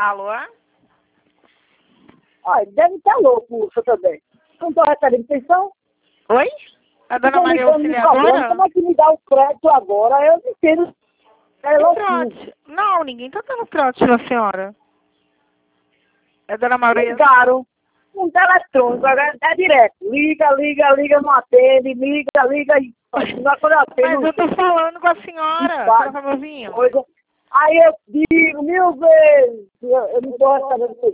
Alô? Olha, deve estar louco o senhor também. Não estou recebendo pensão? Oi? A dona Tô Maria ligando me cobrando, Auxiliadora? como é que me dá o crédito agora? Eu não entendo. É louquinho. Trote. Não, ninguém tá dando trote na senhora. É dona Maria. Ligaram um teletrônico, agora é direto. Liga, não atende, liga e quando eu atendo, Mas eu tô falando com a senhora, dispara, seu favorzinho. coisa. Aí eu digo 1000 vezes, eu não estou recebendo